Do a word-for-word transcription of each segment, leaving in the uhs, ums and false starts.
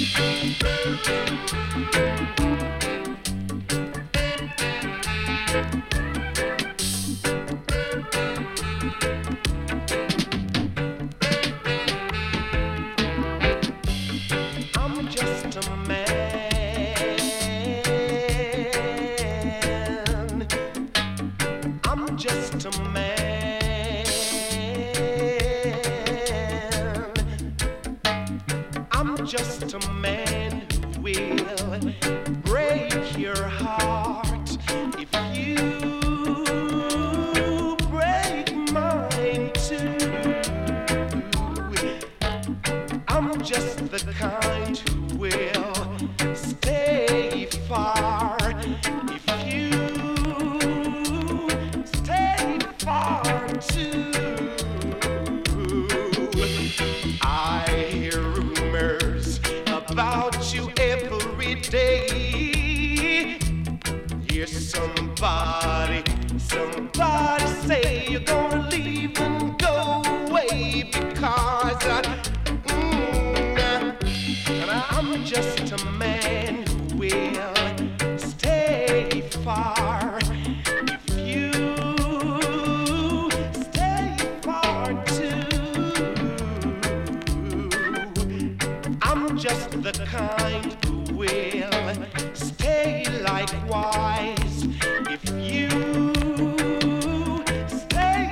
I'm just a man. I'm just a man. I'm just a man who will break your heart if you break mine too. I'm just the kind who will stay far if you stay far too. I hear rumors about you every day. Hear somebody, somebody say you're gonna leave and go away because I I'm just a man who will stay far if you stay far too. I'm just the kind who will stay likewise if you stay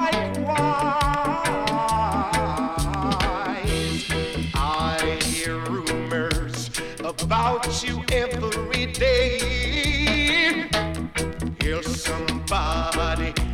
likewise. I hear rumors about you every day. Hear somebody